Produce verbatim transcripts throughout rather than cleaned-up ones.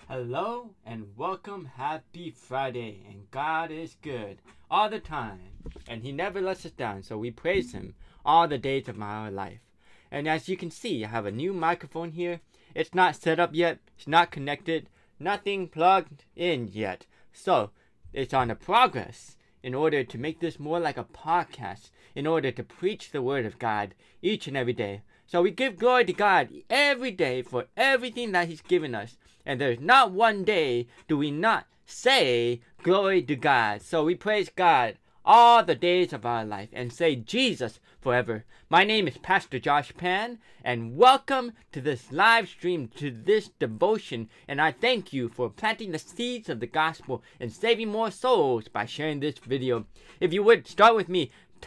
Hello and welcome. Happy Friday. And God is good all the time. And He never lets us down. So we praise Him all the days of our life. And as you can see, I have a new microphone here. It's not set up yet. It's not connected. Nothing plugged in yet. So it's on a progress in order to make this more like a podcast. In order to preach the Word of God each and every day. So we give glory to God every day for everything that He's given us. And there's not one day do we not say glory to God. So we praise God all the days of our life and say Jesus forever. My name is Pastor Josh Pan, and welcome to this live stream, to this devotion. And I thank you for planting the seeds of the gospel and saving more souls by sharing this video. If you would start with me, t-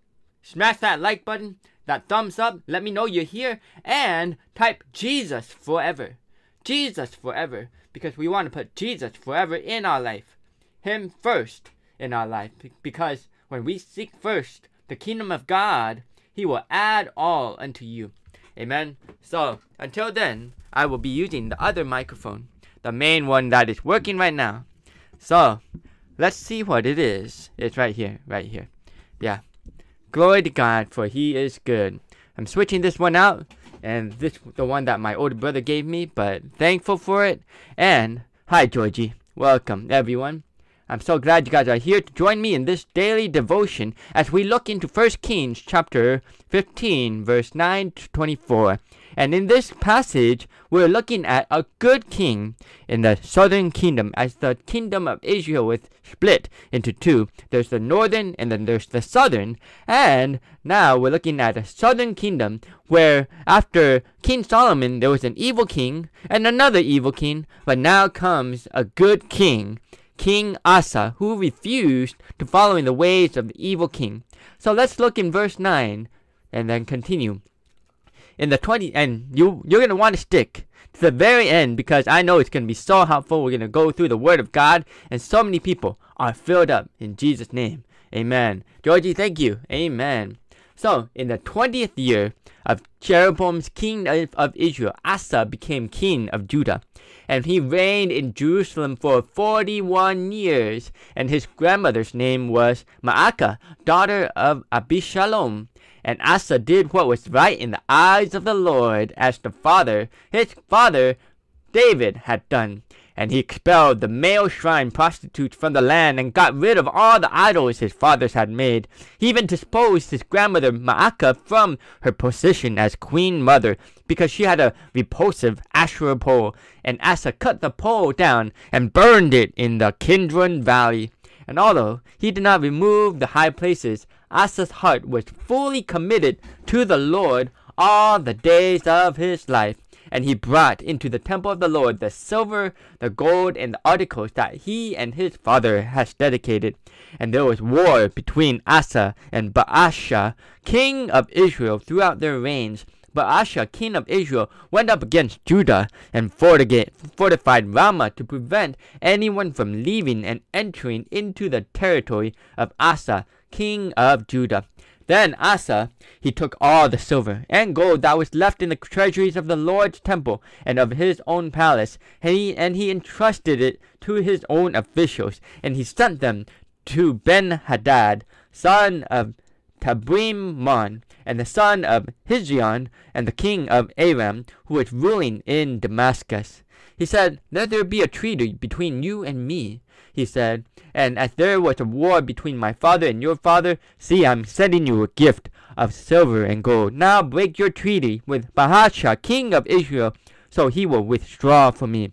smash that like button, that thumbs up, let me know you're here, and type Jesus forever. Jesus forever, because we want to put Jesus forever in our life. Him first in our life, because when we seek first the kingdom of God, He will add all unto you. Amen. So until then, I will be using the other microphone, the main one that is working right now. So let's see what it is. It's right here, right here. Yeah. Glory to God, for He is good. I'm switching this one out. And this the one that my older brother gave me, but thankful for it. And hi Georgie, welcome everyone. I'm so glad you guys are here to join me in this daily devotion as we look into First Kings chapter fifteen, verse nine to twenty-four. And in this passage, we're looking at a good king in the southern kingdom, as the kingdom of Israel was split into two. There's the northern and then there's the southern. And now we're looking at a southern kingdom where after King Solomon, there was an evil king and another evil king. But now comes a good king, King Asa, who refused to follow in the ways of the evil king. So let's look in verse nine and then continue. In the twenty, and you, you're going to want to stick to the very end, because I know it's going to be so helpful. We're going to go through the Word of God, and so many people are filled up in Jesus' name. Amen. Georgie, thank you. Amen. So, in the twentieth year of Jeroboam's king of, of Israel, Asa became king of Judah. And he reigned in Jerusalem for forty-one years. And his grandmother's name was Maacah, daughter of Abishalom. And Asa did what was right in the eyes of the Lord, as the father, his father, David, had done. And he expelled the male shrine prostitutes from the land and got rid of all the idols his fathers had made. He even disposed his grandmother Maacah from her position as queen mother, because she had a repulsive Asherah pole. And Asa cut the pole down and burned it in the Kidron Valley. And although he did not remove the high places, Asa's heart was fully committed to the Lord all the days of his life. And he brought into the temple of the Lord the silver, the gold, and the articles that he and his father had dedicated. And there was war between Asa and Baasha, king of Israel, throughout their reigns. Baasha, king of Israel, went up against Judah and fortified Ramah to prevent anyone from leaving and entering into the territory of Asa, king of Judah. Then Asa, he took all the silver and gold that was left in the treasuries of the Lord's temple and of his own palace, and he, and he entrusted it to his own officials, and he sent them to Ben-Hadad, son of Tabrimon, and the son of Hizion, and the king of Aram, who was ruling in Damascus. He said, "Let there be a treaty between you and me," he said, "and as there was a war between my father and your father, see, I'm sending you a gift of silver and gold. Now break your treaty with Baasha, king of Israel, so he will withdraw from me."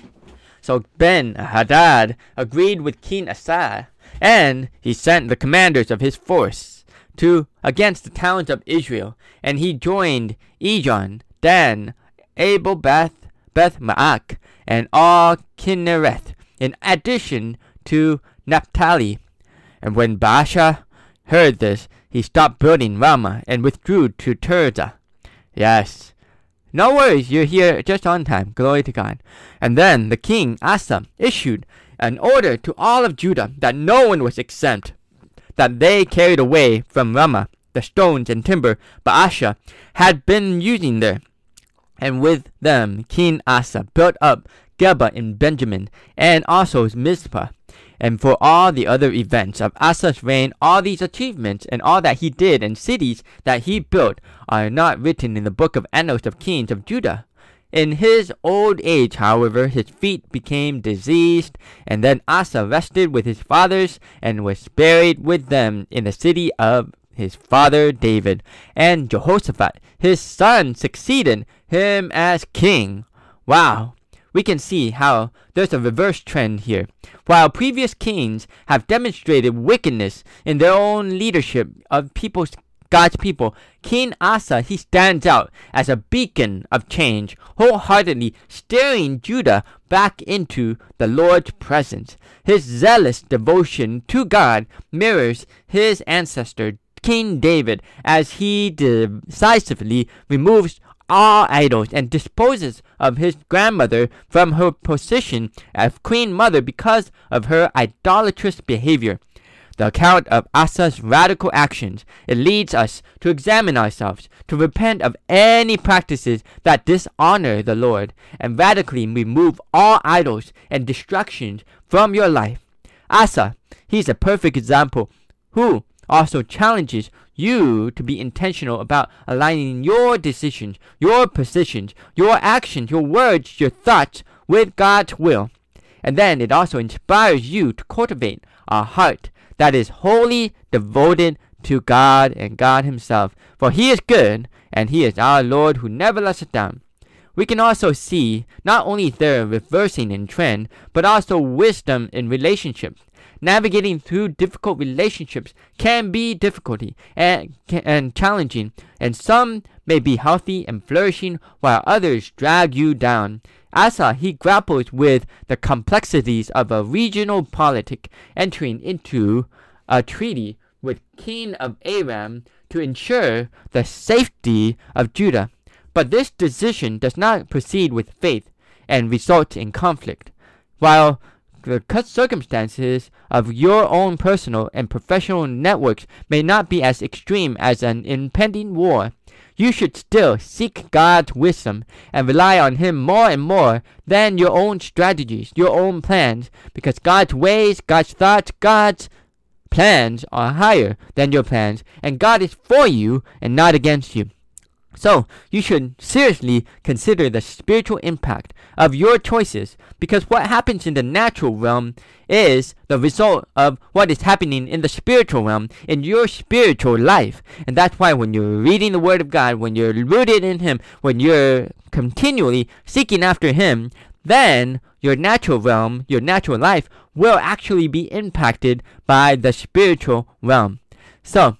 So Ben-Hadad agreed with King Asa, and he sent the commanders of his force to against the towns of Israel, and he joined Ijon, Dan, Abel-Beth, Beth-Maach, and all Kinnereth, in addition to Naphtali. And when Baasha heard this, he stopped building Ramah and withdrew to Tirzah. Yes. No worries, you're here just on time. Glory to God. And then the king, Asa, issued an order to all of Judah that no one was exempt, that they carried away from Ramah the stones and timber Baasha had been using there. And with them King Asa built up Geba in Benjamin, and also Mizpah. And for all the other events of Asa's reign, all these achievements and all that he did and cities that he built are not written in the book of Annals of Kings of Judah. In his old age, however, his feet became diseased, and then Asa rested with his fathers and was buried with them in the city of his father David. And Jehoshaphat, his son, succeeded him as king. Wow. We can see how there's a reverse trend here. While previous kings have demonstrated wickedness in their own leadership of people's God's people, King Asa, he stands out as a beacon of change, wholeheartedly steering Judah back into the Lord's presence. His zealous devotion to God mirrors his ancestor, King David, as he decisively removes all idols and disposes of his grandmother from her position as queen mother because of her idolatrous behavior. The account of Asa's radical actions, it leads us to examine ourselves, to repent of any practices that dishonor the Lord, and radically remove all idols and distractions from your life. Asa, he's a perfect example who also challenges you to be intentional about aligning your decisions, your positions, your actions, your words, your thoughts with God's will. And then it also inspires you to cultivate a heart that is wholly devoted to God and God himself. For he is good, and he is our Lord who never lets us down. We can also see not only their reversing in trend, but also wisdom in relationships. Navigating through difficult relationships can be difficulty and, and challenging, and some may be healthy and flourishing while others drag you down. Asa, he grapples with the complexities of a regional politic, entering into a treaty with King of Aram to ensure the safety of Judah. But this decision does not proceed with faith and results in conflict. While the circumstances of your own personal and professional networks may not be as extreme as an impending war, you should still seek God's wisdom and rely on him more and more than your own strategies, your own plans, because God's ways, God's thoughts, God's plans are higher than your plans, and God is for you and not against you. So, you should seriously consider the spiritual impact of your choices, because what happens in the natural realm is the result of what is happening in the spiritual realm, in your spiritual life. And that's why when you're reading the Word of God, when you're rooted in him, when you're continually seeking after him, then your natural realm, your natural life, will actually be impacted by the spiritual realm. So,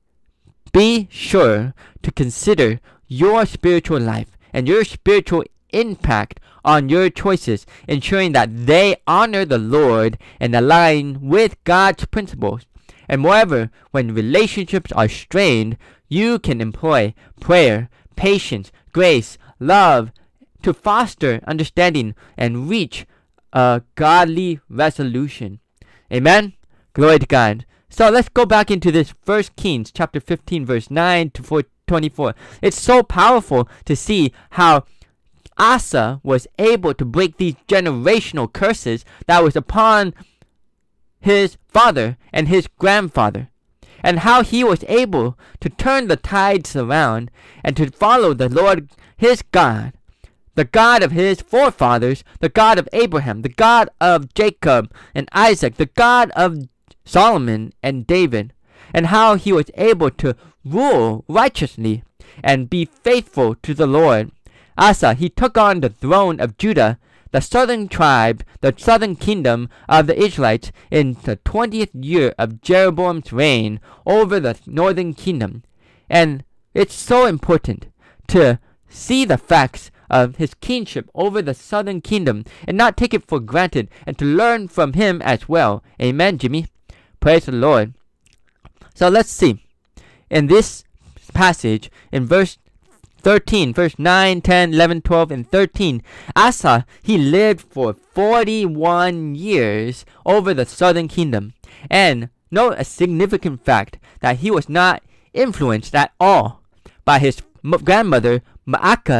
be sure to consider your spiritual life and your spiritual impact on your choices, ensuring that they honor the Lord and align with God's principles. And moreover, when relationships are strained, you can employ prayer, patience, grace, love to foster understanding and reach a godly resolution. Amen? Glory to God. So let's go back into this First Kings chapter fifteen, verse nine to twenty-four. It's so powerful to see how Asa was able to break these generational curses that was upon his father and his grandfather, and how he was able to turn the tides around and to follow the Lord his God, the God of his forefathers, the God of Abraham, the God of Jacob and Isaac, the God of Solomon and David, and how he was able to rule righteously and be faithful to the Lord. Asa, he took on the throne of Judah, the southern tribe, the southern kingdom of the Israelites, in the twentieth year of Jeroboam's reign over the northern kingdom. And it's so important to see the facts of his kingship over the southern kingdom and not take it for granted, and to learn from him as well. Amen, Jimmy. Praise the Lord. So let's see. In this passage, in verse thirteen, verse nine, ten, eleven, twelve, and thirteen, Asa, he lived for forty-one years over the southern kingdom. And note a significant fact, that he was not influenced at all by his grandmother Maacah's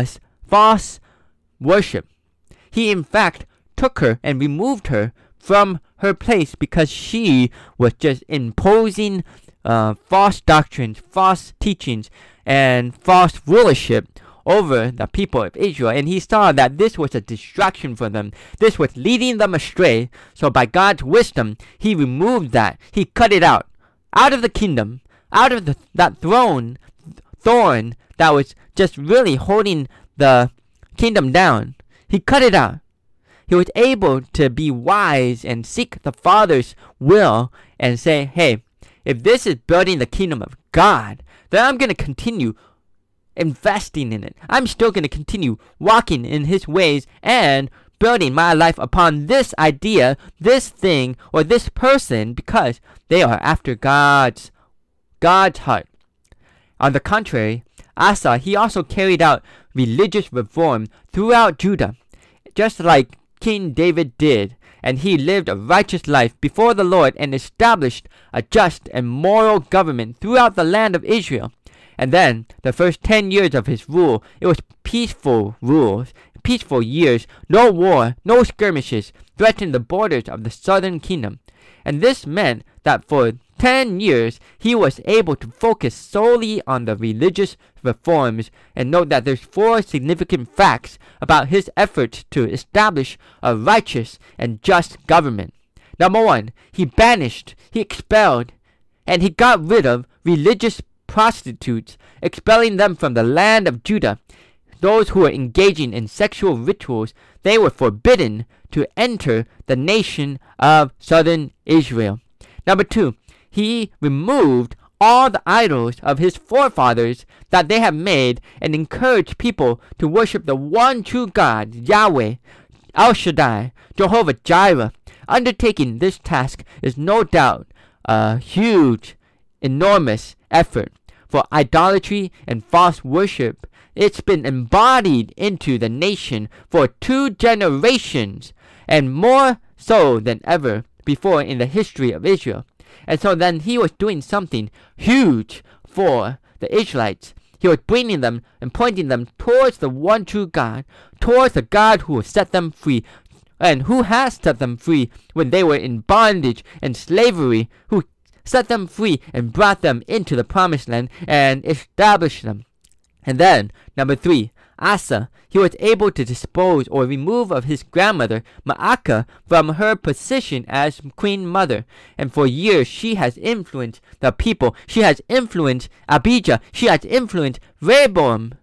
false worship. He in fact took her and removed her from her place because she was just imposing uh, false doctrines, false teachings, and false rulership over the people of Israel. And he saw that this was a distraction for them. This was leading them astray. So by God's wisdom, he removed that. He cut it out. Out of the kingdom. Out of the, that throne, thorn that was just really holding the kingdom down. He cut it out. He was able to be wise and seek the Father's will and say, hey, if this is building the kingdom of God, then I'm going to continue investing in it. I'm still going to continue walking in his ways and building my life upon this idea, this thing, or this person, because they are after God's God's heart. On the contrary, Asa, he also carried out religious reform throughout Judah, just like King David did, and he lived a righteous life before the Lord and established a just and moral government throughout the land of Israel. And then, the first ten years of his rule, it was peaceful rules, peaceful years. No war, no skirmishes threatened the borders of the southern kingdom. And this meant that for ten years, he was able to focus solely on the religious reforms. And note that there's four significant facts about his efforts to establish a righteous and just government. Number one, he banished, he expelled, and he got rid of religious prostitutes, expelling them from the land of Judah. Those who were engaging in sexual rituals, they were forbidden to enter the nation of southern Israel. Number two, he removed all the idols of his forefathers that they have made and encouraged people to worship the one true God, Yahweh, El Shaddai, Jehovah Jireh. Undertaking this task is no doubt a huge, enormous effort. For idolatry and false worship, it's been embodied into the nation for two generations, and more so than ever before in the history of Israel. And so then he was doing something huge for the Israelites. He was bringing them and pointing them towards the one true God, towards the God who will set them free, and who has set them free when they were in bondage and slavery, who set them free and brought them into the promised land and established them. And then, number three, Asa, he was able to dispose or remove of his grandmother, Ma'akah, from her position as queen mother. And for years, she has influenced the people. She has influenced Abijah. She has influenced Rehoboam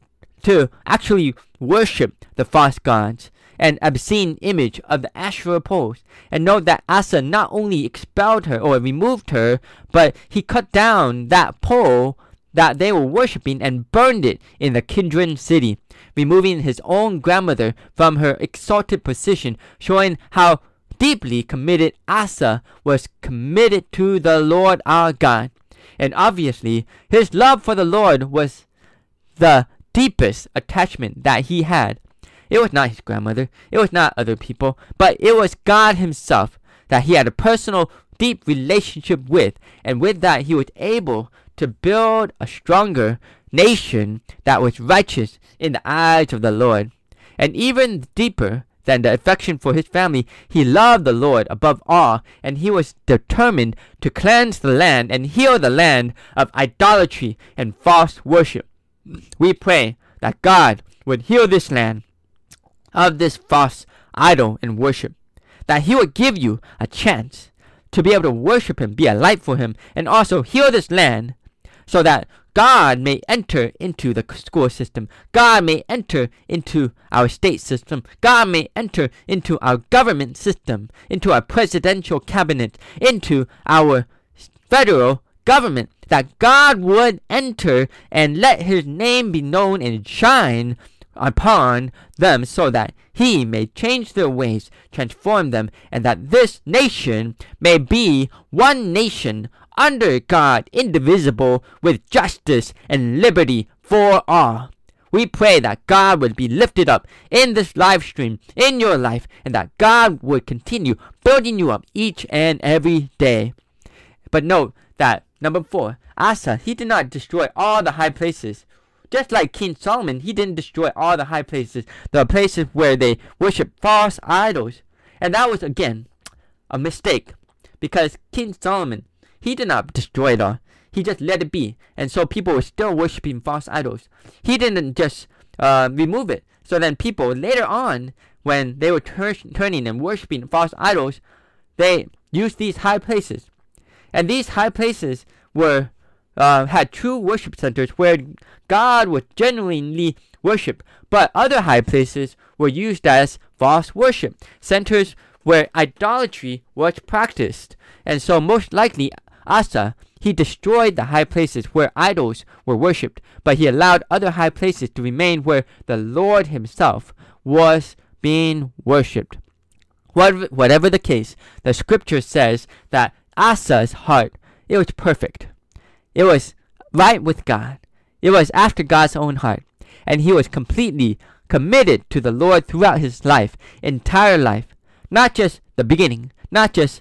to actually worship the false gods, an obscene image of the Asherah poles. And note that Asa not only expelled her or removed her, but he cut down that pole that they were worshipping and burned it in the Kidron city, removing his own grandmother from her exalted position, showing how deeply committed Asa was committed to the Lord our God. And obviously, his love for the Lord was the deepest attachment that he had. It was not his grandmother, it was not other people, but it was God himself that he had a personal, deep relationship with. And with that, he was able to build a stronger nation that was righteous in the eyes of the Lord. And even deeper than the affection for his family, he loved the Lord above all, and he was determined to cleanse the land and heal the land of idolatry and false worship. We pray that God would heal this land of this false idol and worship, that he would give you a chance to be able to worship him, be a light for him, and also heal this land so that God may enter into the school system, God may enter into our state system, God may enter into our government system, into our presidential cabinet, into our federal government, that God would enter and let his name be known and shine upon them so that he may change their ways, transform them, and that this nation may be one nation under God, indivisible, with justice and liberty for all. We pray that God would be lifted up in this live stream, in your life, and that God would continue building you up each and every day. But note that, number four, Asa, he did not destroy all the high places just like King Solomon, he didn't destroy all the high places, the places where they worship false idols. And that was, again, a mistake. Because King Solomon, he did not destroy it all. He just let it be. And so people were still worshiping false idols. He didn't just uh, remove it. So then people later on, when they were tur- turning and worshiping false idols, they used these high places. And these high places were uh, had true worship centers where God was genuinely worshipped. But other high places were used as false worship centers where idolatry was practiced. And so most likely Asa, he destroyed the high places where idols were worshipped, but he allowed other high places to remain where the Lord himself was being worshipped. What, whatever the case, the scripture says that Asa's heart, it was perfect. It was right with God. It was after God's own heart. And he was completely committed to the Lord throughout his life, entire life. Not just the beginning, not just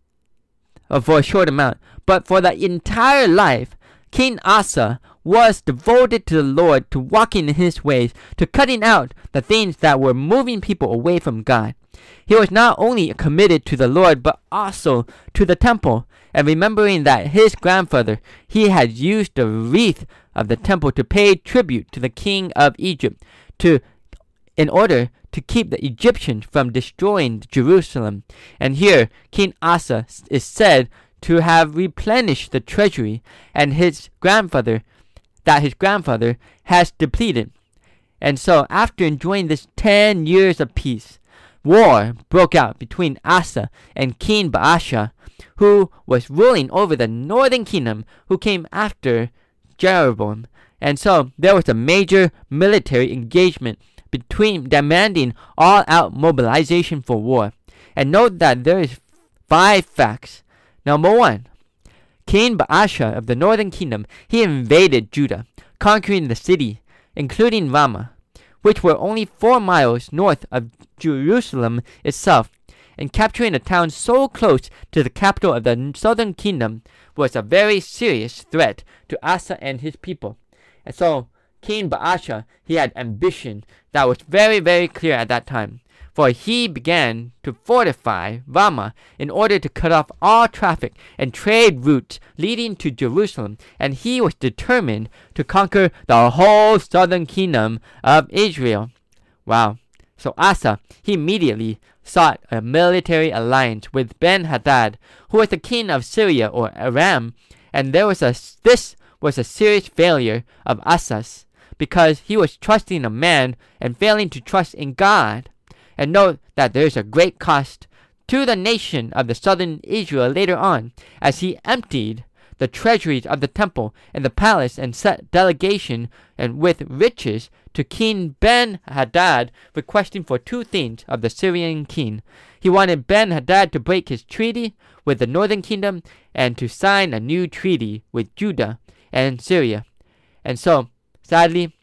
uh, for a short amount, but for the entire life. King Asa was devoted to the Lord, to walking in his ways, to cutting out the things that were moving people away from God. He was not only committed to the Lord, but also to the temple. And remembering that his grandfather, he had used the wreath of the temple to pay tribute to the king of Egypt, to in order to keep the Egyptians from destroying Jerusalem. And here, King Asa is said to have replenished the treasury, and his grandfather, that his grandfather has depleted. And so, after enjoying this ten years of peace, war broke out between Asa and King Baasha, who was ruling over the northern kingdom, who came after Jeroboam. And so, there was a major military engagement between demanding all-out mobilization for war. And note that there is five facts. Number one, King Baasha of the northern kingdom, he invaded Judah, conquering the city, including Ramah, which were only four miles north of Jerusalem itself. And capturing a town so close to the capital of the southern kingdom was a very serious threat to Asa and his people. And so, King Baasha, he had ambition that was very, very clear at that time. For he began to fortify Ramah in order to cut off all traffic and trade routes leading to Jerusalem, and he was determined to conquer the whole southern kingdom of Israel. Wow. So Asa, he immediately sought a military alliance with Ben-Hadad, who was the king of Syria or Aram, and there was a this was a serious failure of Asa's, because he was trusting a man and failing to trust in God. And note that there is a great cost to the nation of the southern Israel later on, as he emptied the treasuries of the temple and the palace and sent delegation and with riches to King Ben-Hadad, requesting for two things of the Syrian king. He wanted Ben-Hadad to break his treaty with the northern kingdom and to sign a new treaty with Judah and Syria. And so, sadly,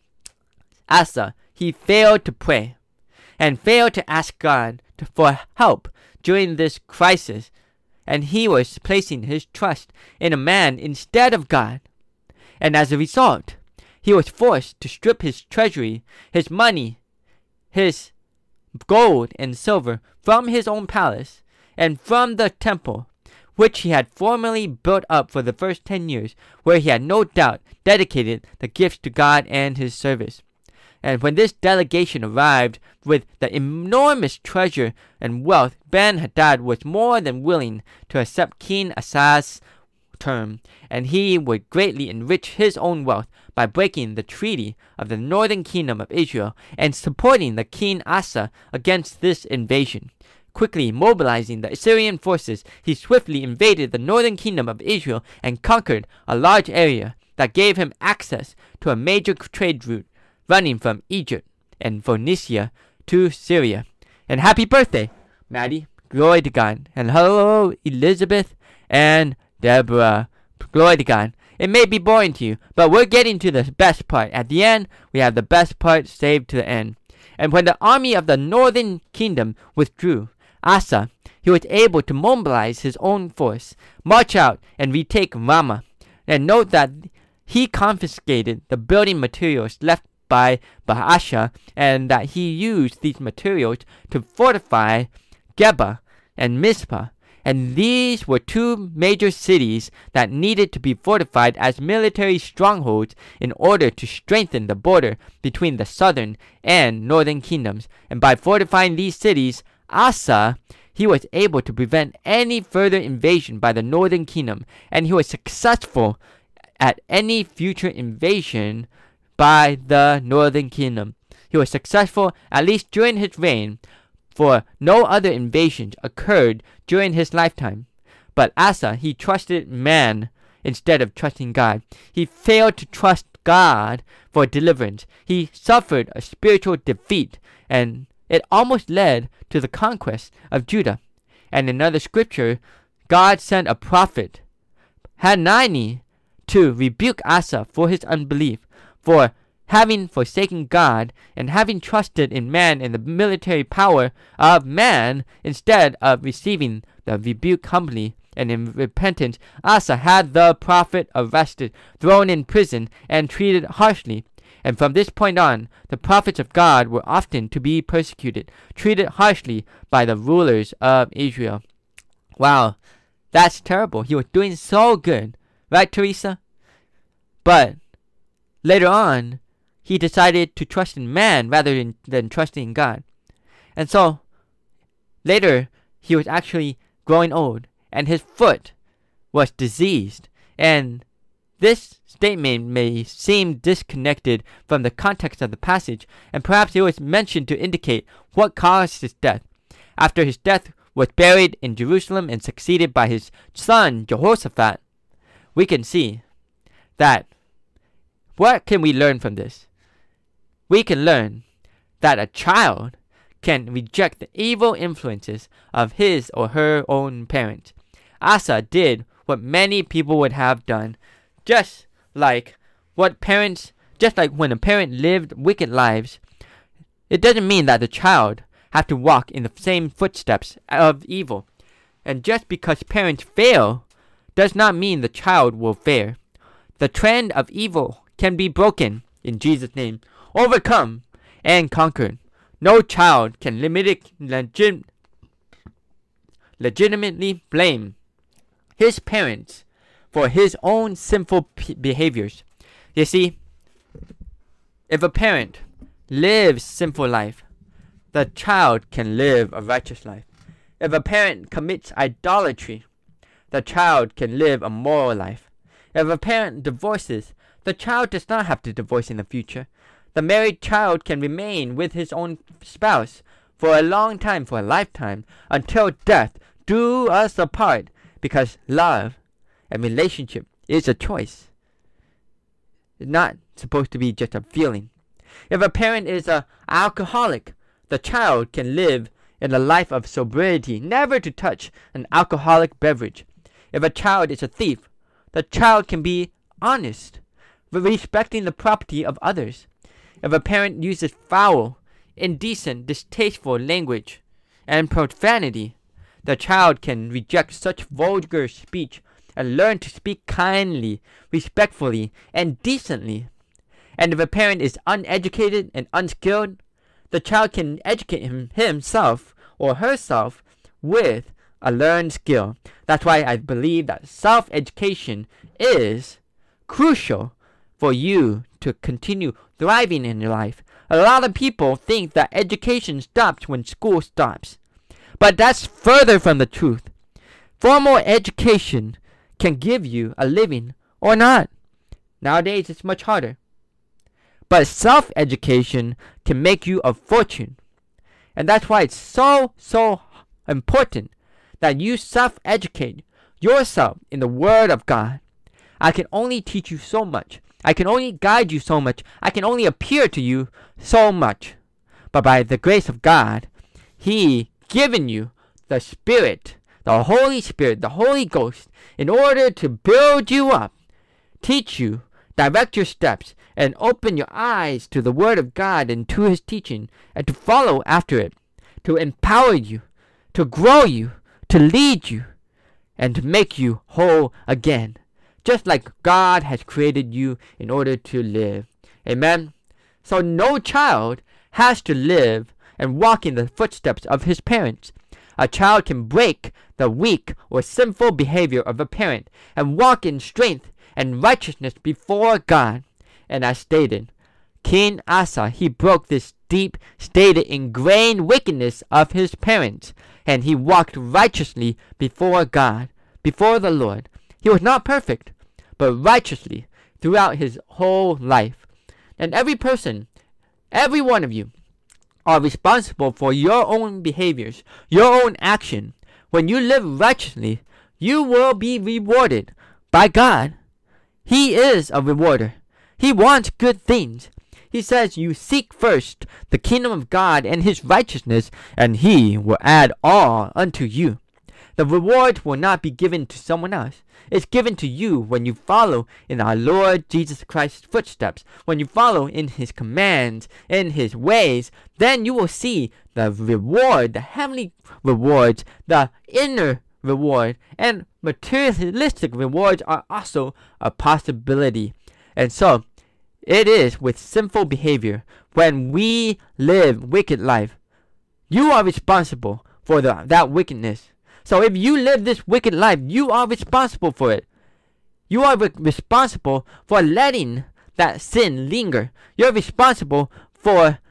Asa, he failed to pray and failed to ask God to, for help during this crisis, and he was placing his trust in a man instead of God. And as a result, he was forced to strip his treasury, his money, his gold and silver from his own palace and from the temple, which he had formerly built up for the first ten years, where he had no doubt dedicated the gifts to God and his service. And when this delegation arrived with the enormous treasure and wealth, Ben-Hadad was more than willing to accept King Asa's term, and he would greatly enrich his own wealth by breaking the treaty of the northern kingdom of Israel and supporting the King Asa against this invasion. Quickly mobilizing the Assyrian forces, he swiftly invaded the northern kingdom of Israel and conquered a large area that gave him access to a major trade route running from Egypt and Phoenicia to Syria. And happy birthday, Maddie. Glory to God. And hello, Elizabeth and Deborah. Glory to God. It may be boring to you, but we're getting to the best part. At the end, we have the best part saved to the end. And when the army of the northern kingdom withdrew, Asa, he was able to mobilize his own force, march out, and retake Ramah. And note that he confiscated the building materials left by Baasha, and that he used these materials to fortify Geba and Mizpah. And these were two major cities that needed to be fortified as military strongholds in order to strengthen the border between the southern and northern kingdoms. And by fortifying these cities, Asa, he was able to prevent any further invasion by the northern kingdom, and he was successful at any future invasion by the northern kingdom. He was successful at least during his reign, for no other invasions occurred during his lifetime. But Asa, he trusted man instead of trusting God. He failed to trust God for deliverance. He suffered a spiritual defeat, and it almost led to the conquest of Judah. And in another scripture, God sent a prophet, Hanani, to rebuke Asa for his unbelief, for having forsaken God and having trusted in man and the military power of man instead of receiving the rebuke humbly and in repentance. Asa had the prophet arrested, thrown in prison, and treated harshly. And from this point on, the prophets of God were often to be persecuted, treated harshly by the rulers of Israel. Wow, that's terrible. He was doing so good, right, Teresa? But later on, he decided to trust in man rather than, than trusting in God. And so, later, he was actually growing old, and his foot was diseased. And this statement may seem disconnected from the context of the passage, and perhaps it was mentioned to indicate what caused his death. After his death was buried in Jerusalem and succeeded by his son Jehoshaphat, we can see that what can we learn from this? We can learn that a child can reject the evil influences of his or her own parents. Asa did what many people would have done, just like what parents, just like when a parent lived wicked lives. It doesn't mean that the child have to walk in the same footsteps of evil. And just because parents fail does not mean the child will fare. The trend of evil can be broken in Jesus' name, overcome and conquered. No child can limit, legit, legitimately blame his parents for his own sinful p- behaviors. You see, if a parent lives sinful life, the child can live a righteous life. If a parent commits idolatry, the child can live a moral life. If a parent divorces, the child does not have to divorce in the future. The married child can remain with his own spouse for a long time, for a lifetime, until death do us apart, because love and relationship is a choice. It's not supposed to be just a feeling. If a parent is an alcoholic, the child can live in a life of sobriety, never to touch an alcoholic beverage. If a child is a thief, the child can be honest, respecting the property of others. If a parent uses foul, indecent, distasteful language and profanity, the child can reject such vulgar speech and learn to speak kindly, respectfully, and decently. And if a parent is uneducated and unskilled, the child can educate him, himself or herself with a learned skill. That's why I believe that self-education is crucial for you to continue thriving in your life. A lot of people think that education stops when school stops. But that's further from the truth. Formal education can give you a living or not. Nowadays, it's much harder. But self-education can make you a fortune. And that's why it's so, so important that you self-educate yourself in the Word of God. I can only teach you so much. I can only guide you so much. I can only appear to you so much. But by the grace of God, He given you the Spirit, the Holy Spirit, the Holy Ghost, in order to build you up, teach you, direct your steps, and open your eyes to the Word of God and to His teaching, and to follow after it, to empower you, to grow you, to lead you, and to make you whole again. just like God has created you in order to live. Amen? So no child has to live and walk in the footsteps of his parents. A child can break the weak or sinful behavior of a parent and walk in strength and righteousness before God. And as stated, King Asa, he broke this deep-stated ingrained wickedness of his parents, and he walked righteously before God, before the Lord. He was not perfect, but righteously throughout his whole life. And every person, every one of you, are responsible for your own behaviors, your own action. When you live righteously, you will be rewarded by God. He is a rewarder. He wants good things. He says, you seek first the kingdom of God and his righteousness, and he will add all unto you. The reward will not be given to someone else. It's given to you when you follow in our Lord Jesus Christ's footsteps. When you follow in his commands, in his ways, then you will see the reward, the heavenly rewards, the inner reward, and materialistic rewards are also a possibility. And so, it is with sinful behavior. When we live wicked life, you are responsible for the, that wickedness. So if you live this wicked life, you are responsible for it. You are re- responsible for letting that sin linger. You're responsible for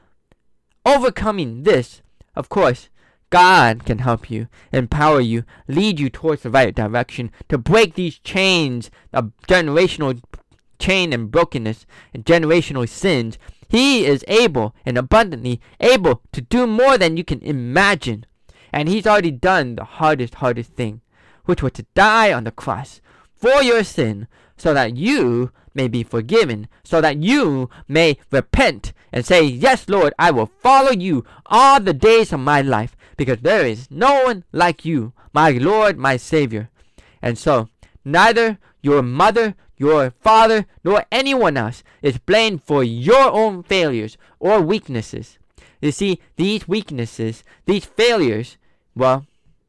overcoming this. Of course, God can help you, empower you, lead you towards the right direction to break these chains of generational chain and brokenness and generational sins. He is able and abundantly able to do more than you can imagine. And he's already done the hardest, hardest thing, which was to die on the cross for your sin, so that you may be forgiven, so that you may repent and say, yes, Lord, I will follow you all the days of my life, because there is no one like you, my Lord, my Savior. And so, neither your mother, your father, nor anyone else is blamed for your own failures or weaknesses. You see, these weaknesses, these failures, well,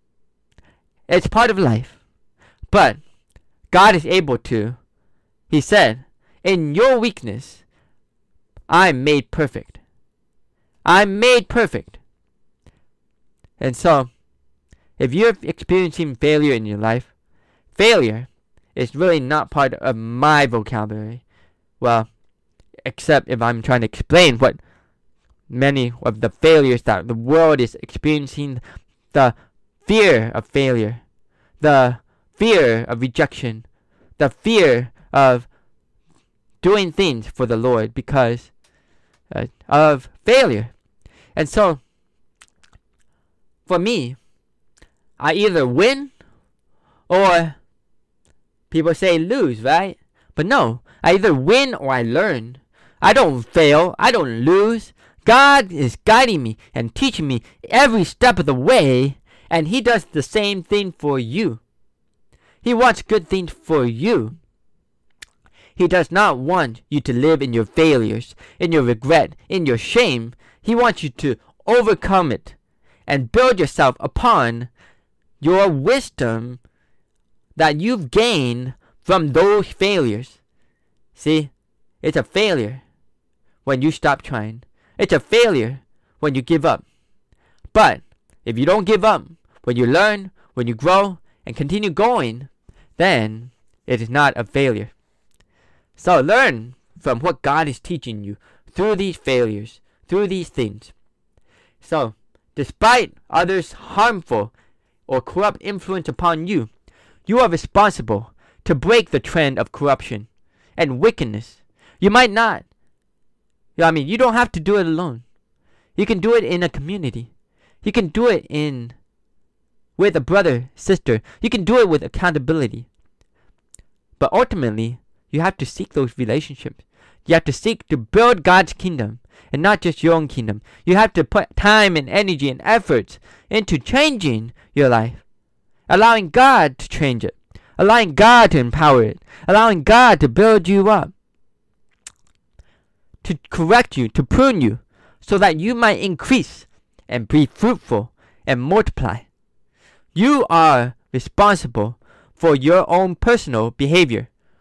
it's part of life. But God is able to, he said, in your weakness, I'm made perfect. I'm made perfect. And so, if you're experiencing failure in your life, failure is really not part of my vocabulary. Well, except if I'm trying to explain what many of the failures that the world is experiencing, the fear of failure, the fear of rejection, the fear of doing things for the Lord because uh, of failure. And so, for me, I either win or people say lose, right? But no, I either win or I learn. I don't fail. I don't lose. God is guiding me and teaching me every step of the way, and he does the same thing for you. He wants good things for you. He does not want you to live in your failures, in your regret, in your shame. He wants you to overcome it and build yourself upon your wisdom that you've gained from those failures. See, it's a failure when you stop trying. It's a failure when you give up. But if you don't give up, when you learn, when you grow, and continue going, then it is not a failure. So learn from what God is teaching you through these failures, through these things. So, despite others' harmful or corrupt influence upon you, you are responsible to break the trend of corruption and wickedness. You might not. I mean, you don't have to do it alone. You can do it in a community. You can do it in with a brother, sister. You can do it with accountability. But ultimately, you have to seek those relationships. You have to seek to build God's kingdom and not just your own kingdom. You have to put time and energy and efforts into changing your life, allowing God to change it, allowing God to empower it, allowing God to build you up, to correct you, to prune you, so that you might increase and be fruitful and multiply. You are responsible for your own personal behavior,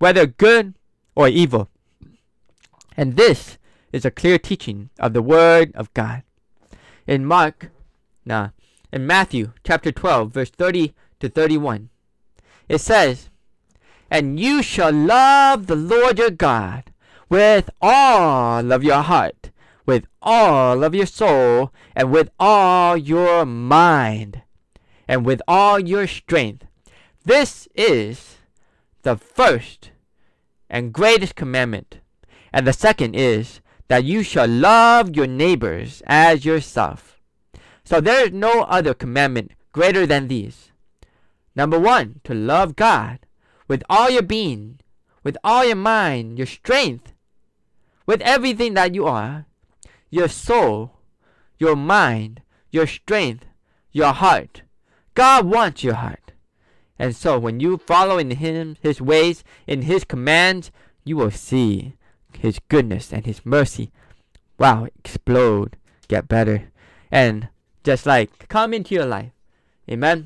whether good or evil. And this is a clear teaching of the Word of God. In Mark, nah, in Matthew chapter twelve, verse thirty to thirty-one, it says, "And you shall love the Lord your God with all of your heart, with all of your soul, and with all your mind, and with all your strength. This is the first and greatest commandment. And the second is that you shall love your neighbors as yourself." So there is no other commandment greater than these. Number one, to love God with all your being, with all your mind, your strength, with everything that you are, your soul, your mind, your strength, your heart. God wants your heart. And so when you follow in him, his ways, in his commands, you will see his goodness and his mercy, wow, explode, get better, and just like come into your life. Amen.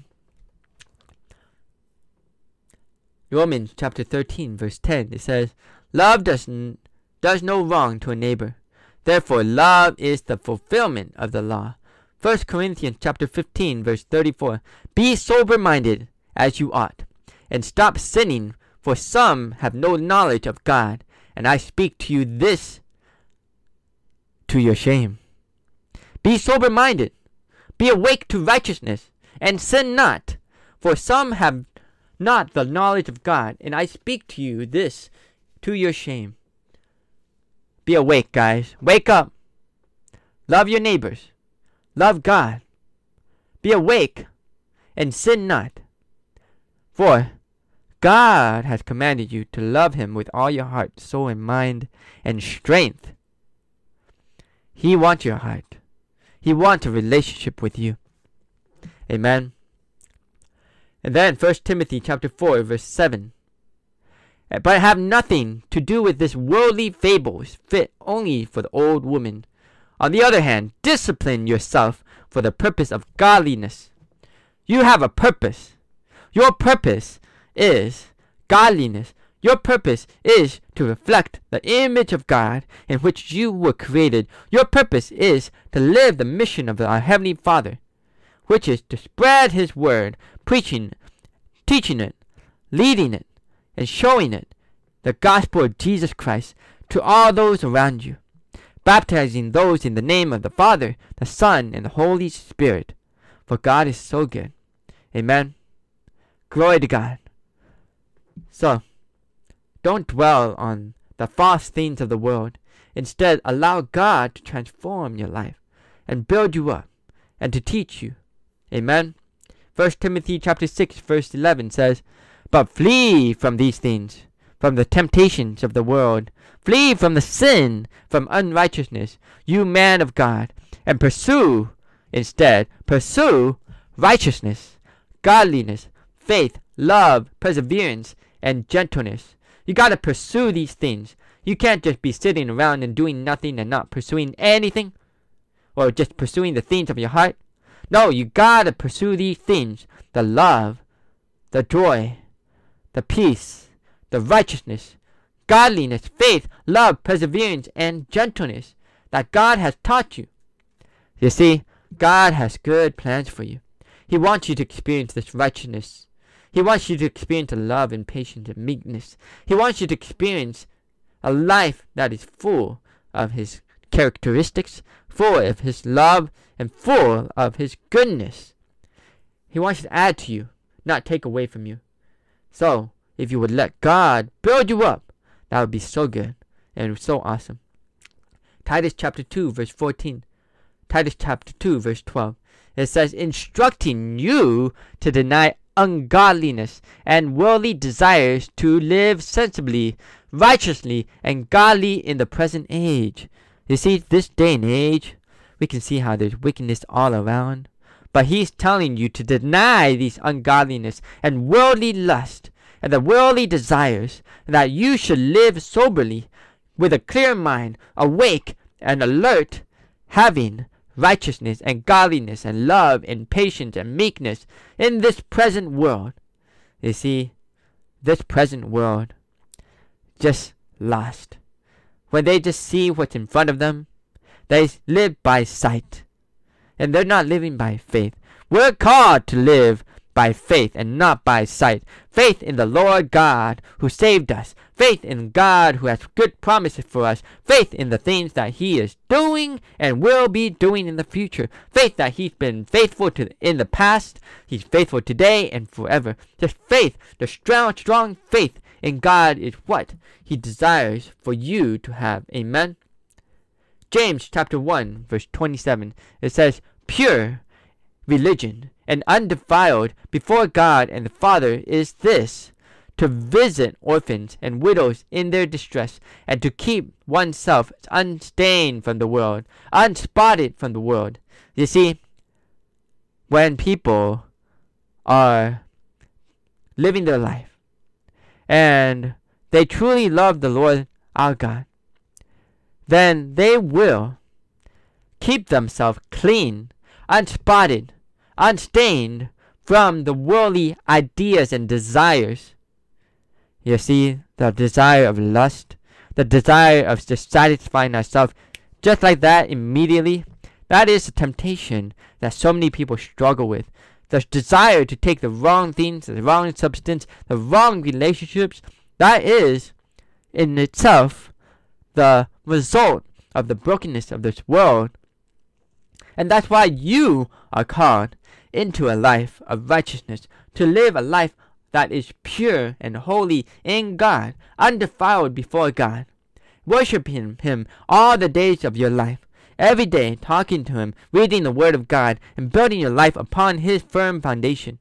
Romans chapter thirteen, verse ten, it says, "Love does, n- does no wrong to a neighbor. Therefore, love is the fulfillment of the law." First Corinthians chapter fifteen, verse thirty-four, "Be sober-minded as you ought, and stop sinning, for some have no knowledge of God. And I speak to you this to your shame." Be sober-minded. Be awake to righteousness, and sin not, for some have not the knowledge of God. And I speak to you this to your shame. Be awake, guys. Wake up. Love your neighbors. Love God. Be awake, and sin not. For God has commanded you to love him with all your heart, soul, and mind, and strength. He wants your heart. He wants a relationship with you. Amen. And then First Timothy chapter four, verse seven. "But have nothing to do with this worldly fables, fit only for the old woman. On the other hand, discipline yourself for the purpose of godliness." You have a purpose. Your purpose is godliness. Your purpose is to reflect the image of God in which you were created. Your purpose is to live the mission of our Heavenly Father, which is to spread his word, preaching, teaching it, leading it, and showing it, the gospel of Jesus Christ, to all those around you, baptizing those in the name of the Father, the Son, and the Holy Spirit. For God is so good. Amen. Glory to God. So, don't dwell on the false things of the world. Instead, allow God to transform your life and build you up and to teach you. Amen. First Timothy chapter six, verse eleven says, "But flee from these things, from the temptations of the world. Flee from the sin, from unrighteousness, you man of God, and pursue, instead, pursue righteousness, godliness, faith, love, perseverance, and gentleness." You gotta pursue these things. You can't just be sitting around and doing nothing and not pursuing anything, or just pursuing the things of your heart. No, you gotta pursue these things: the love, the joy, the peace, the righteousness, godliness, faith, love, perseverance, and gentleness that God has taught you. You see, God has good plans for you. He wants you to experience this righteousness. He wants you to experience a love and patience and meekness. He wants you to experience a life that is full of his characteristics, full of his love, and full of his goodness. He wants to add to you, not take away from you. So, if you would let God build you up, that would be so good and so awesome. Titus chapter two, verse fourteen. Titus chapter two, verse twelve. It says, "Instructing you to deny ungodliness and worldly desires, to live sensibly, righteously, and godly in the present age." You see, this day and age, we can see how there's wickedness all around. But he's telling you to deny these ungodliness and worldly lust and the worldly desires, and that you should live soberly, with a clear mind, awake and alert, having righteousness and godliness and love and patience and meekness in this present world. You see, this present world, just lost. When they just see what's in front of them, they live by sight. And they're not living by faith. We're called to live by faith and not by sight. Faith in the Lord God who saved us. Faith in God who has good promises for us. Faith in the things that He is doing and will be doing in the future. Faith that He's been faithful to in the past. He's faithful today and forever. Just faith, the strong, strong faith in God is what He desires for you to have. Amen. James chapter one verse twenty-seven. It says, pure religion and undefiled before God and the Father is this, to visit orphans and widows in their distress, and to keep oneself unstained from the world, unspotted from the world. You see, when people are living their life and they truly love the Lord our God, then they will keep themselves clean, unspotted, unstained from the worldly ideas and desires. You see, the desire of lust, the desire of just satisfying ourselves just like that immediately, that is a temptation that so many people struggle with. The desire to take the wrong things, the wrong substance, the wrong relationships, that is in itself the result of the brokenness of this world. And that's why you are called into a life of righteousness, to live a life that is pure and holy in God, undefiled before God. Worshiping Him all the days of your life, every day talking to Him, reading the Word of God, and building your life upon His firm foundation.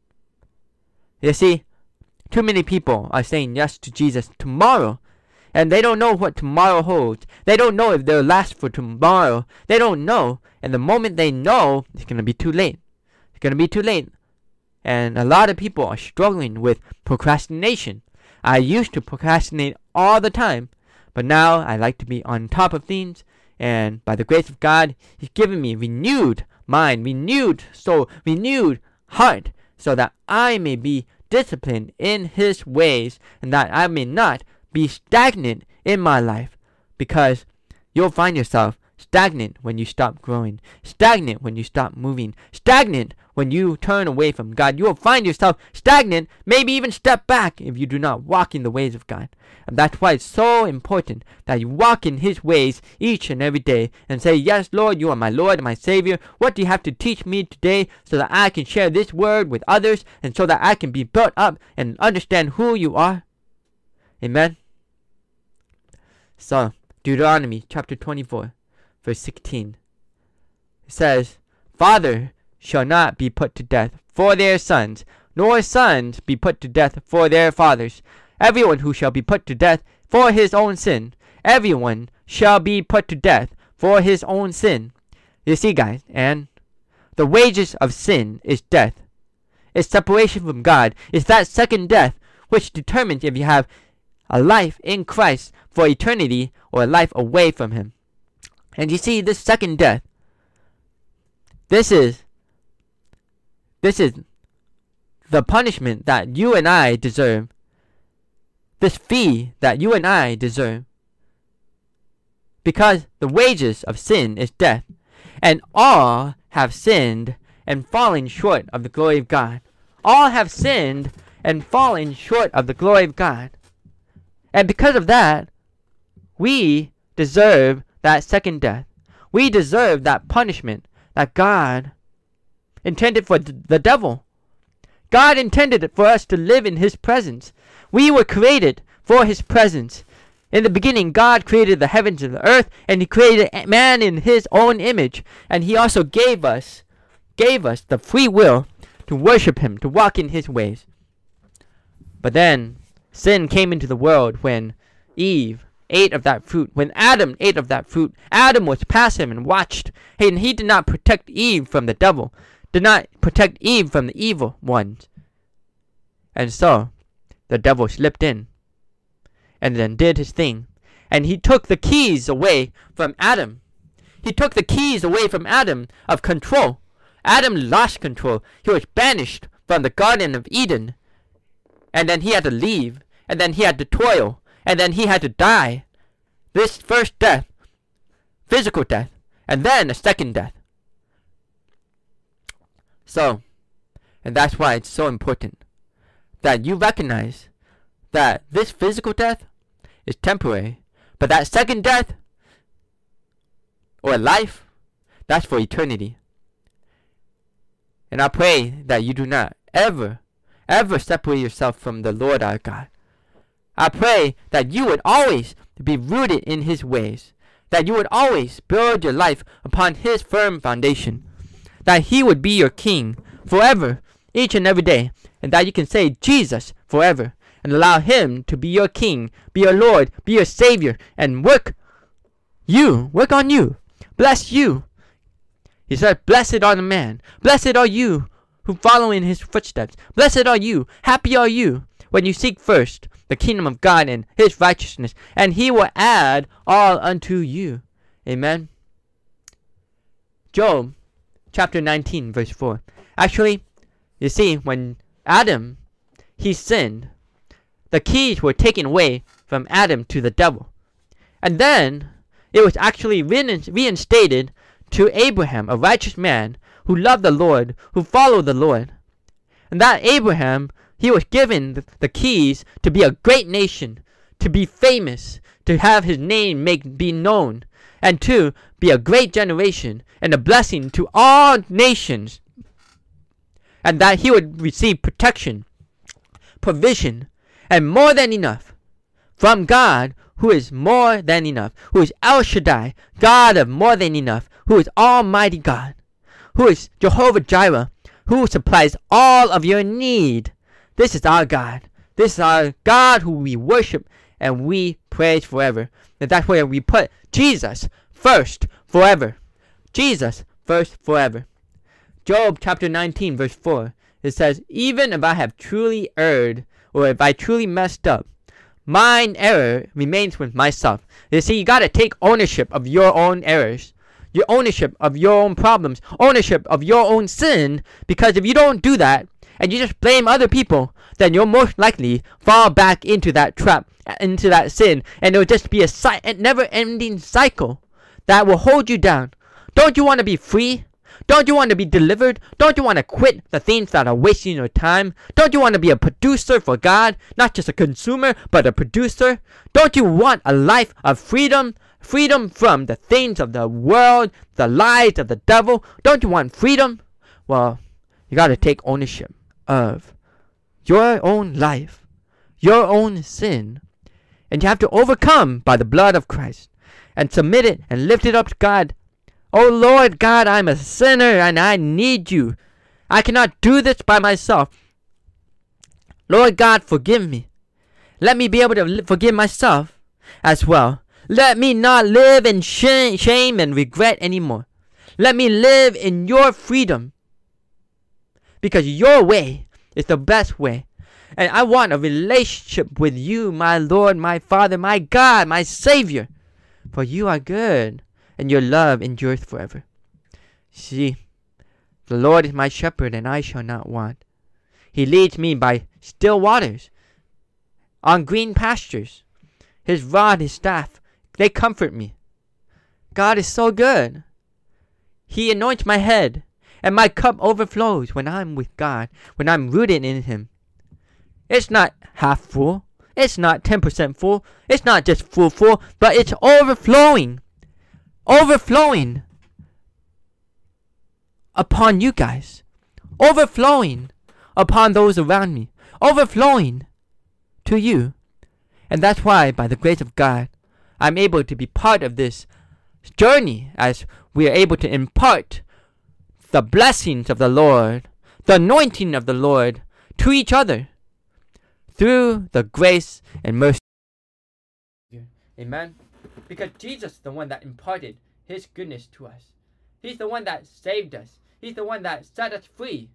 You see, too many people are saying yes to Jesus tomorrow, and they don't know what tomorrow holds. They don't know if they'll last for tomorrow. They don't know, and the moment they know, it's going to be too late. It's going to be too late. And a lot of people are struggling with procrastination. I used to procrastinate all the time, but now I like to be on top of things, and by the grace of God, He's given me renewed mind, renewed soul, renewed heart, so that I may be disciplined in His ways, and that I may not be stagnant in my life, because you'll find yourself stagnant when you stop growing, stagnant when you stop moving, stagnant when you turn away from God. You will find yourself stagnant, maybe even step back if you do not walk in the ways of God. And that's why it's so important that you walk in His ways each and every day and say, yes, Lord, you are my Lord and my Savior. What do you have to teach me today so that I can share this word with others and so that I can be built up and understand who you are? Amen. So, Deuteronomy chapter twenty-four, verse sixteen. It says, Father shall not be put to death for their sons, nor sons be put to death for their fathers. Everyone who shall be put to death for his own sin, everyone shall be put to death for his own sin. You see, guys, and the wages of sin is death. It's separation from God. It's that second death which determines if you have a life in Christ for eternity or a life away from Him. And you see, this second death, this is this is the punishment that you and I deserve. This fee that you and I deserve. Because the wages of sin is death, and all have sinned and fallen short of the glory of God. All have sinned and fallen short of the glory of God. And because of that, we deserve that second death. We deserve that punishment that God intended for the devil. God intended it for us to live in His presence. We were created for His presence. In the beginning, God created the heavens and the earth, and He created man in His own image. And He also gave us, gave us the free will to worship Him, to walk in His ways. But then, sin came into the world when Eve ate of that fruit. When Adam ate of that fruit, Adam was passive and watched. And he did not protect Eve from the devil, did not protect Eve from the evil ones. And so, the devil slipped in and then did his thing. And he took the keys away from Adam. He took the keys away from Adam of control. Adam lost control. He was banished from the Garden of Eden. And then he had to leave. And then he had to toil. And then he had to die. This first death, physical death, and then a second death. So, and that's why it's so important that you recognize that this physical death is temporary, but that second death, or life, that's for eternity. And I pray that you do not ever, ever separate yourself from the Lord our God. I pray that you would always be rooted in His ways, that you would always build your life upon His firm foundation, that He would be your King forever, each and every day, and that you can say Jesus forever, and allow Him to be your King, be your Lord, be your Savior, and work you, work on you, bless you. He said, blessed are the man, blessed are you who follow in His footsteps, blessed are you, happy are you, when you seek first the kingdom of God and His righteousness, and He will add all unto you. Amen. Job chapter nineteen verse four. Actually, you see, when Adam, he sinned, the keys were taken away from Adam to the devil. And then it was actually reinstated to Abraham, a righteous man who loved the Lord, who followed the Lord. And that Abraham, he was given the, the keys to be a great nation, to be famous, to have his name make be known, and to be a great generation and a blessing to all nations. And that he would receive protection, provision, and more than enough from God, who is more than enough, who is El Shaddai, God of more than enough, who is Almighty God, who is Jehovah Jireh, who supplies all of your need. This is our God. This is our God who we worship and we praise forever. And that's where we put Jesus first forever. Jesus first forever. Job chapter nineteen verse four. It says, even if I have truly erred, or if I truly messed up, mine error remains with myself. You see, you gotta take ownership of your own errors. Your ownership of your own problems. Ownership of your own sin. Because if you don't do that, and you just blame other people, then you'll most likely fall back into that trap, into that sin, and it'll just be a, si- a never-ending cycle that will hold you down. Don't you want to be free? Don't you want to be delivered? Don't you want to quit the things that are wasting your time? Don't you want to be a producer for God? Not just a consumer, but a producer? Don't you want a life of freedom? Freedom from the things of the world, the lies of the devil? Don't you want freedom? Well, you got to take ownership of your own life, your own sin, and you have to overcome by the blood of Christ and submit it and lift it up to God. Oh Lord God, I'm a sinner and I need you. I cannot do this by myself. Lord God, forgive me. Let me be able to forgive myself as well. Let me not live in sh- shame and regret anymore. Let me live in your freedom. Because your way is the best way. And I want a relationship with you, my Lord, my Father, my God, my Savior. For you are good, and your love endures forever. See, the Lord is my shepherd, and I shall not want. He leads me by still waters, on green pastures. His rod, his staff, they comfort me. God is so good. He anoints my head. And my cup overflows when I'm with God, when I'm rooted in Him. It's not half full. It's not ten percent full. It's not just full full, but it's overflowing. Overflowing upon you guys. Overflowing upon those around me. Overflowing to you. And that's why, by the grace of God, I'm able to be part of this journey as we are able to impart the blessings of the Lord, the anointing of the Lord to each other through the grace and mercy. Amen. Because Jesus is the one that imparted His goodness to us. He's the one that saved us. He's the one that set us free.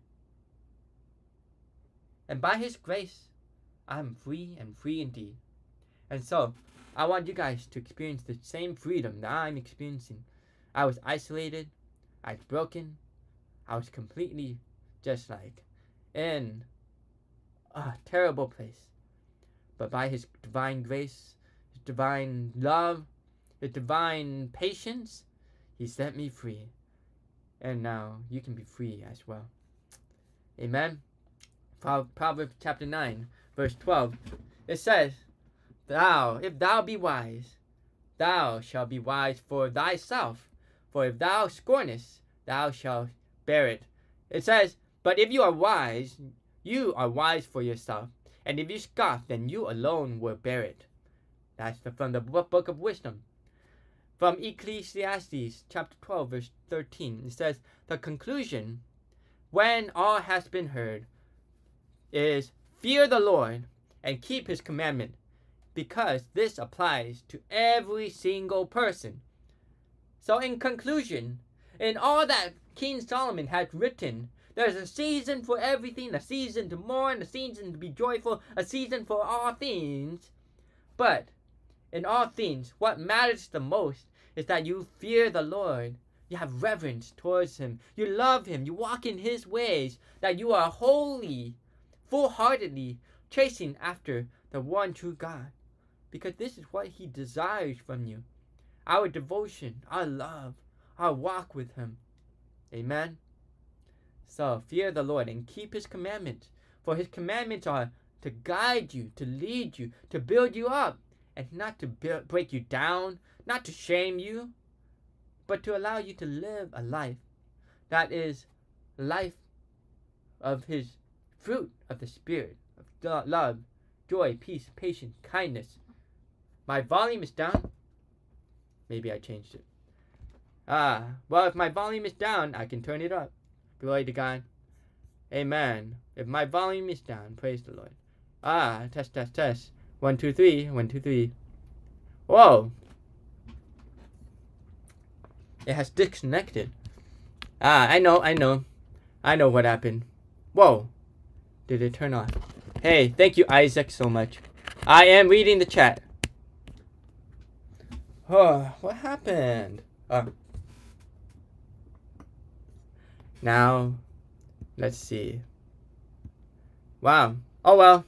And by His grace, I'm free and free indeed. And so, I want you guys to experience the same freedom that I'm experiencing. I was isolated. I was broken. I was completely just like in a terrible place. But by His divine grace, divine love, His divine patience, He set me free. And now you can be free as well. Amen. Proverbs chapter nine, verse twelve. It says, Thou, if thou be wise, thou shalt be wise for thyself. For if thou scornest, thou shalt bear it. It says, But if you are wise, you are wise for yourself. And if you scoff, then you alone will bear it. That's the, from the book of wisdom. From Ecclesiastes chapter twelve, verse thirteen, it says, The conclusion, when all has been heard, is fear the Lord and keep His commandment, because this applies to every single person. So in conclusion, in all that King Solomon had written, there's a season for everything, a season to mourn, a season to be joyful, a season for all things. But in all things, what matters the most is that you fear the Lord. You have reverence towards Him. You love Him. You walk in His ways. That you are holy, full-heartedly chasing after the one true God. Because this is what He desires from you. Our devotion, our love, our walk with Him. Amen. So fear the Lord and keep His commandments. For His commandments are to guide you, to lead you, to build you up. And not to build, break you down, not to shame you, but to allow you to live a life that is life of His fruit of the Spirit, of love, joy, peace, patience, kindness. My volume is down. Maybe I changed it. Ah, well, if my volume is down, I can turn it up. Glory to God. Amen. If my volume is down, praise the Lord. Ah, test, test, test. One, two, three. One, two, three. Whoa. It has disconnected. Ah, I know, I know. I know what happened. Whoa. Did it turn on? Hey, thank you, Isaac, so much. I am reading the chat. Oh, what happened? Oh. Now, let's see. Wow. Oh, well.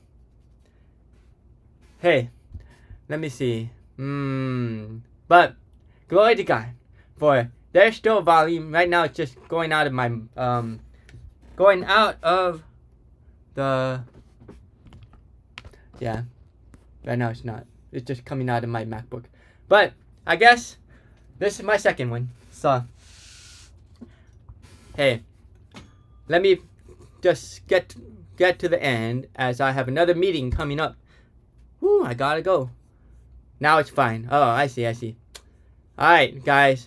Hey, let me see. Hmm. But, glory to God. For there's still volume. Right now it's just going out of my, um, going out of the, yeah. Right now it's not. It's just coming out of my MacBook. But, I guess, this is my second one. So, hey, let me just get, get to the end as I have another meeting coming up. Whew, I gotta go. Now it's fine. Oh, I see, I see. Alright, guys.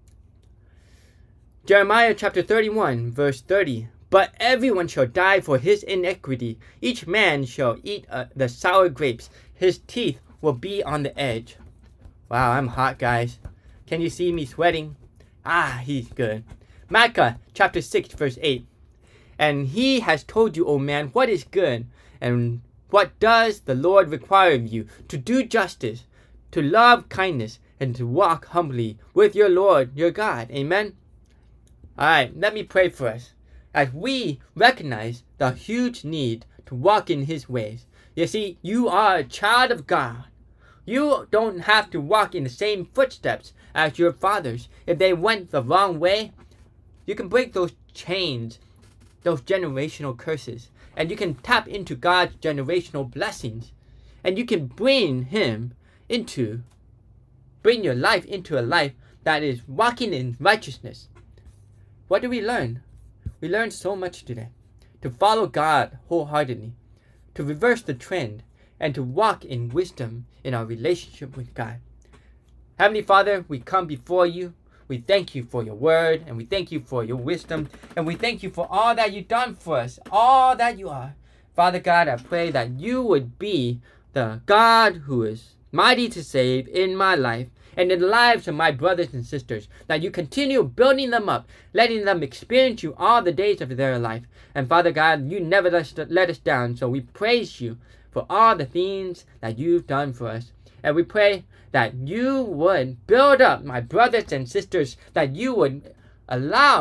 Jeremiah chapter thirty-one, verse thirty. But everyone shall die for his iniquity. Each man shall eat uh, the sour grapes. His teeth will be on the edge. Wow, I'm hot, guys. Can you see me sweating? Ah, he's good. Micah chapter six, verse eight. And he has told you, O man, what is good, and what does the Lord require of you? To do justice, to love kindness, and to walk humbly with your Lord, your God. Amen? Alright, let me pray for us. As we recognize the huge need to walk in His ways. You see, you are a child of God. You don't have to walk in the same footsteps as your fathers. If they went the wrong way, you can break those chains, those generational curses. And you can tap into God's generational blessings. And you can bring Him into, bring your life into a life that is walking in righteousness. What do we learn? We learned so much today. To follow God wholeheartedly. To reverse the trend. And to walk in wisdom in our relationship with God. Heavenly Father, we come before you. We thank you for your word, and we thank you for your wisdom, and we thank you for all that you've done for us, all that you are. Father God, I pray that you would be the God who is mighty to save in my life and in the lives of my brothers and sisters, that you continue building them up, letting them experience you all the days of their life. And Father God, you never let us, let us down, so we praise you for all the things that you've done for us. And we pray that you would build up my brothers and sisters, that you would allow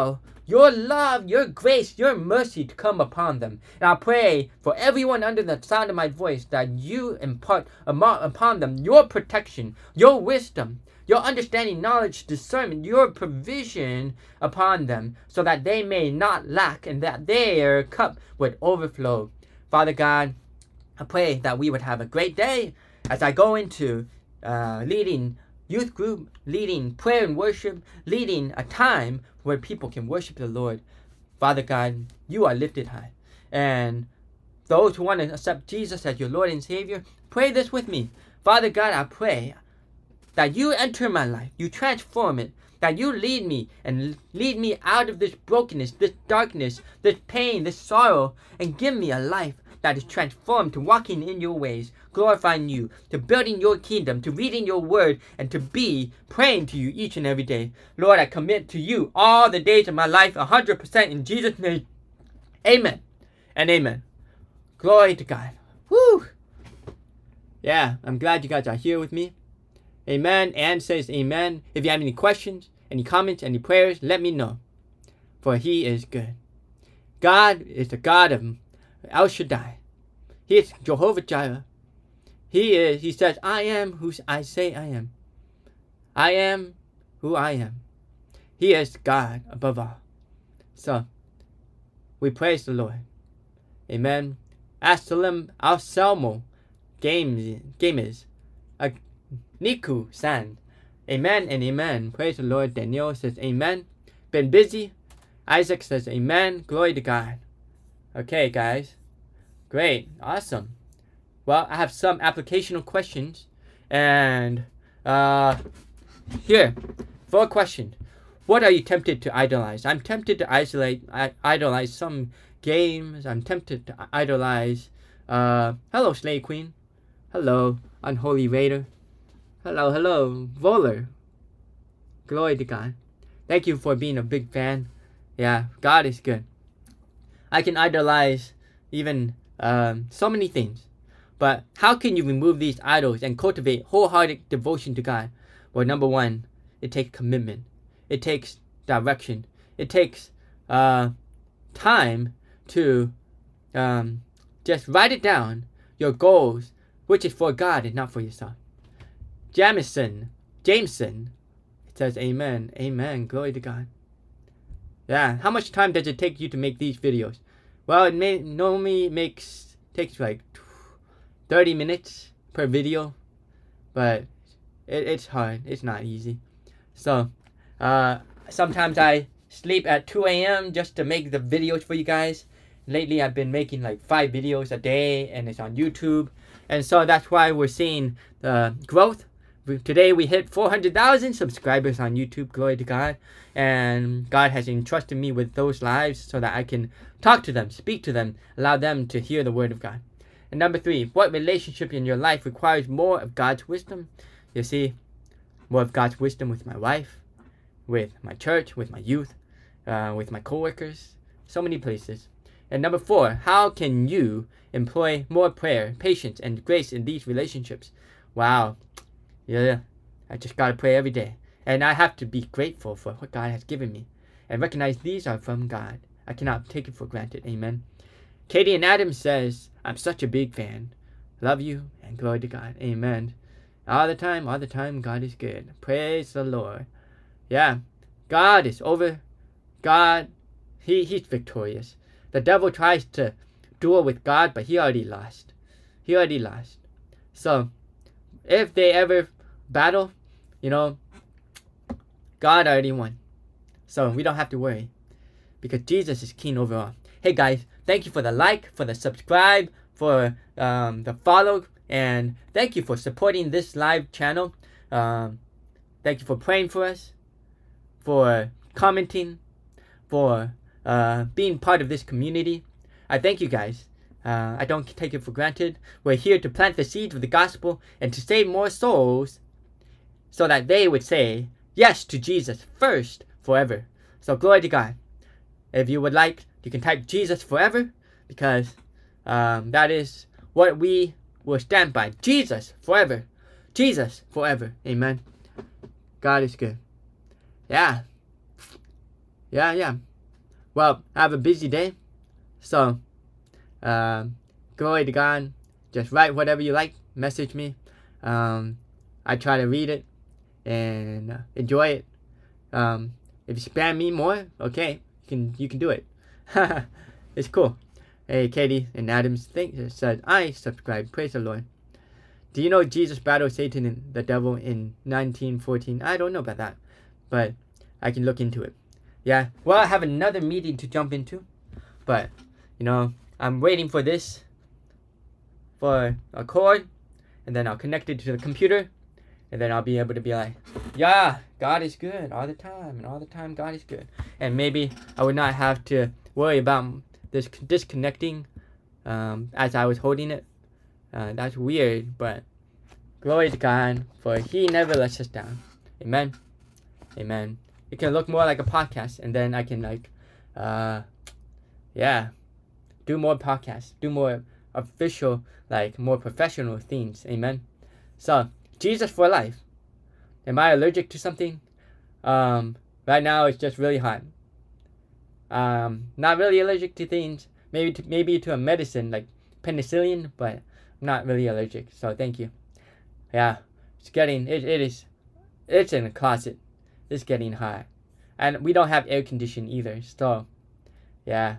your love, your grace, your mercy to come upon them. And I pray for everyone under the sound of my voice that you impart upon them your protection, your wisdom, your understanding, knowledge, discernment, your provision upon them, so that they may not lack and that their cup would overflow. Father God, I pray that we would have a great day as I go into uh, leading youth group, leading prayer and worship, leading a time where people can worship the Lord. Father God, you are lifted high. And those who want to accept Jesus as your Lord and Savior, pray this with me. Father God, I pray that you enter my life, you transform it, that you lead me and lead me out of this brokenness, this darkness, this pain, this sorrow, and give me a life that is transformed to walking in your ways, glorifying you, to building your kingdom, to reading your word, and to be praying to you each and every day. Lord, I commit to you all the days of my life, one hundred percent in Jesus' name. Amen and amen. Glory to God. Woo! Yeah, I'm glad you guys are here with me. Amen. Anne says amen. If you have any questions, any comments, any prayers, let me know. For he is good. God is the God of El Shaddai. He is Jehovah Jireh. He is, he says, I am who I say I am. I am who I am. He is God above all. So, we praise the Lord. Amen. Assalam Al-Salmo. Games, gamers. Uh, Niku San. Amen and amen. Praise the Lord. Daniel says amen. Been busy. Isaac says amen. Glory to God. Okay, guys. Great. Awesome. Well, I have some applicational questions. And, uh, here. For a question. What are you tempted to idolize? I'm tempted to isolate, I, idolize some games. I'm tempted to idolize, uh, hello, Slay Queen. Hello, Unholy Raider. Hello, hello, Voller. Glory to God. Thank you for being a big fan. Yeah, God is good. I can idolize even um, so many things. But how can you remove these idols and cultivate wholehearted devotion to God? Well, number one, it takes commitment. It takes direction. It takes uh, time to um, just write it down, your goals, which is for God and not for yourself. Jamison, Jameson, it says amen, amen, glory to God. Yeah, how much time does it take you to make these videos? Well, it may, normally makes, takes like thirty minutes per video, but it, it's hard, it's not easy. So, uh, sometimes I sleep at two A M just to make the videos for you guys. Lately, I've been making like five videos a day, and it's on YouTube. And so that's why we're seeing the growth. Today we hit four hundred thousand subscribers on YouTube, glory to God. And God has entrusted me with those lives so that I can talk to them, speak to them, allow them to hear the word of God. And number three, what relationship in your life requires more of God's wisdom? You see, more of God's wisdom with my wife, with my church, with my youth, uh, with my coworkers, so many places. And number four, how can you employ more prayer, patience, and grace in these relationships? Wow. Yeah, I just gotta pray every day. And I have to be grateful for what God has given me. And recognize these are from God. I cannot take it for granted. Amen. Katie and Adam says, I'm such a big fan. Love you and glory to God. Amen. All the time, all the time, God is good. Praise the Lord. Yeah, God is over. God, he, he's victorious. The devil tries to duel with God, but he already lost. He already lost. So, if they ever battle, you know, God already won. So, we don't have to worry. Because Jesus is king over all. Hey guys, thank you for the like, for the subscribe, for um, the follow. And thank you for supporting this live channel. Um, thank you for praying for us. For commenting. For uh, being part of this community. I thank you guys. Uh, I don't take it for granted. We're here to plant the seeds of the gospel and to save more souls so that they would say yes to Jesus first forever. So glory to God. If you would like, you can type Jesus forever because um, that is what we will stand by. Jesus forever. Jesus forever. Amen. God is good. Yeah. Yeah, yeah. well, I have a busy day. So, uh, glory to God. Just write whatever you like. Message me. Um, I try to read it and uh, enjoy it. Um, if you spam me more, okay, you can you can do it. It's cool. Hey, Katie and Adams think says I subscribe. Praise the Lord. Do you know Jesus battled Satan and the devil in nineteen fourteen? I don't know about that, but I can look into it. Yeah. Well, I have another meeting to jump into, but you know, I'm waiting for this for a cord, and then I'll connect it to the computer, and then I'll be able to be like, yeah, God is good all the time, and all the time God is good. And maybe I would not have to worry about this disconnecting um, as I was holding it. Uh, that's weird, but glory to God, for He never lets us down. Amen. Amen. It can look more like a podcast, and then I can like, uh, yeah, do more podcasts, do more official, like more professional things. Amen. So, Jesus for life. Am I allergic to something? Um, right now it's just really hot. Um, not really allergic to things. Maybe to, maybe to a medicine like penicillin, but I'm not really allergic. So thank you. Yeah, it's getting it. It is. It's in the closet. It's getting hot, and we don't have air conditioning either. So, yeah.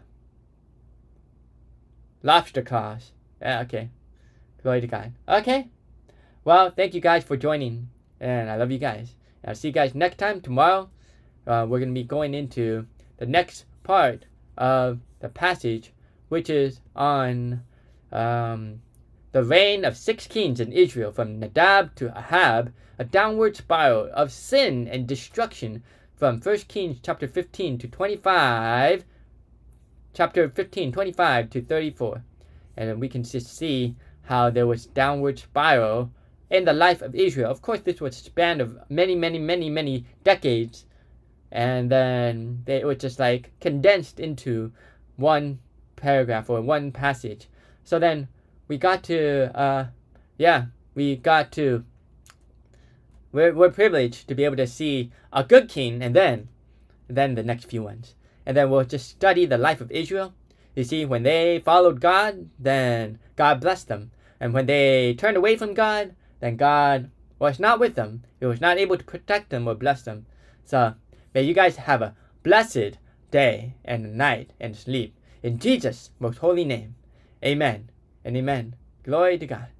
Lobster claws. Yeah. Okay. Glory to God. Okay. Well, thank you guys for joining, and I love you guys. I'll see you guys next time. Tomorrow, uh, we're gonna be going into the next part of the passage, which is on um, the reign of six kings in Israel, from Nadab to Ahab, a downward spiral of sin and destruction, from First Kings chapter fifteen to twenty-five, chapter fifteen, twenty-five to thirty-four. And then we can just see how there was downward spiral in the life of Israel. Of course, this was a span of many, many, many, many decades. And then they, it was just like condensed into one paragraph or one passage. So then we got to, uh, yeah, we got to, we're, we're privileged to be able to see a good king, and then, then the next few ones. And then we'll just study the life of Israel. You see, when they followed God, then God blessed them. And when they turned away from God, then God was not with them. He was not able to protect them or bless them. So, may you guys have a blessed day and night and sleep. In Jesus' most holy name. Amen and amen. Glory to God.